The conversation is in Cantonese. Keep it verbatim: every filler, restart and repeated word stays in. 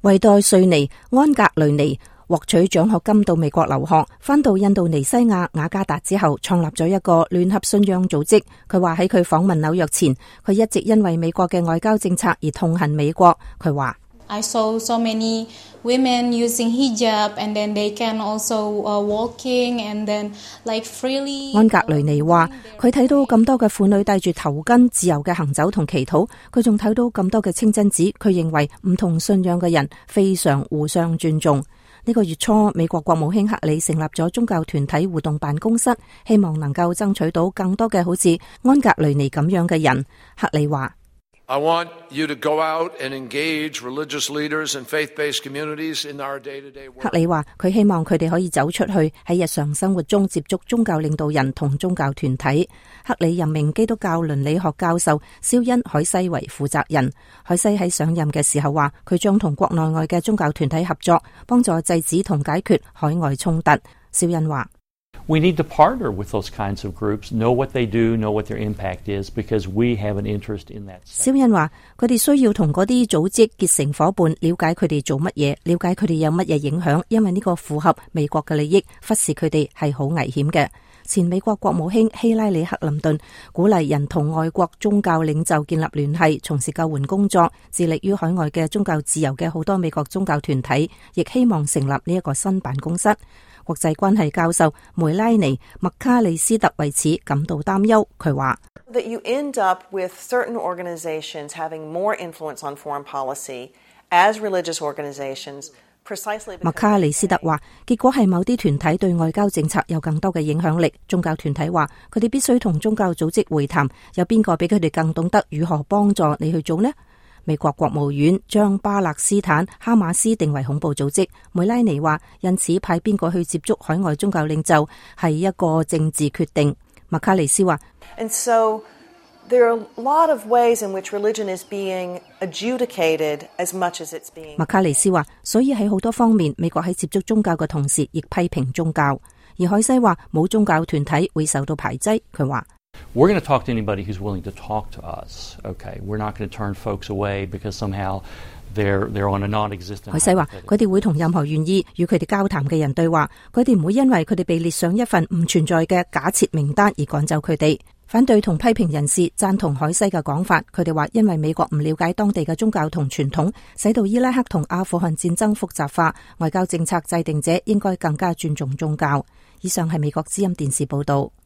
維代瑞尼安格雷尼獲取獎學金到美國留學，返到印度尼西亞雅加達之後，創立咗一個聯合信仰組織。佢話喺佢訪問紐約前，佢一直因為美國嘅外交政策而痛恨美國。佢話 I saw so many women using hijab, and then they can also uh, walking, and then like freely. 安格雷尼話：佢睇到咁多嘅婦女戴住頭巾，自由嘅行走同祈禱。佢仲睇到咁多嘅清真寺。佢認為唔同信仰嘅人非常互相尊重。呢個月初，美國國務卿克里成立咗宗教團體互動辦公室，希望能夠爭取到更多嘅好似安格雷尼咁樣嘅人。克里話 I want you to go out and engage religious leaders and faith-based communities in our day-to-day work. 克里話佢希望佢哋可以走出去，喺日常生活中接觸宗教領導人同宗教團體。克里任命基督教倫理學教授肖恩海西為負責人。海西喺上任嘅時候話，佢將同國內外嘅宗教團體合作，幫助制止同解決海外衝突。肖恩話 We need to partner with those kinds of groups, know what they do, know what their impact is, because we have an interest in that. 肖恩話佢哋需要同嗰啲組織結成夥伴，了解佢哋做乜嘢，了解佢哋有乜嘢影響，因為呢個符合美國嘅利益，忽視佢哋係好危險嘅。前美國國務卿希拉里克林頓鼓勵人同外國宗教領袖建立聯繫，從事救援工作，致力於海外嘅宗教自由嘅好多美國宗教團體，亦希望成立呢一個新辦公室。國際關係教授梅拉尼麥卡利斯特為此感到擔憂。佢話 that you end up with certain organizations having more influence on foreign policy as religious organizations. 麥卡利斯特話，結果係某啲團體對外交政策有更多嘅影響力。宗教團體話，佢哋必須同宗教組織會談，有邊個比佢哋更懂得如何幫助你去做呢？美國國務院將巴勒斯坦哈馬斯定為恐怖組織。梅拉尼話，因此派邊個去接觸海外宗教領袖係一個政治決定。麥卡利斯話 And so there are a lot of ways in which religion is being adjudicated as much as it's being. 麥卡利斯話，所以喺好多方面，美國喺接觸宗教嘅同時，亦批評宗教。而海西話，冇宗教團體會受到排擠。佢話 We're going to talk to anybody who's willing to talk to us. Okay, we're not going to turn folks away because somehow they're they're on a non-existent. 海西話，佢哋會同任何願意與佢哋交談嘅人對話，佢哋唔會因為佢哋被列上一份唔存在嘅假設名單而趕走佢哋。反對同批評人士贊同海西嘅講法，佢哋話因為美國唔了解當地嘅宗教同傳統，使到伊拉克同阿富汗戰爭複雜化，外交政策制定者應該更加尊重宗教。以上係美國之音電視報道。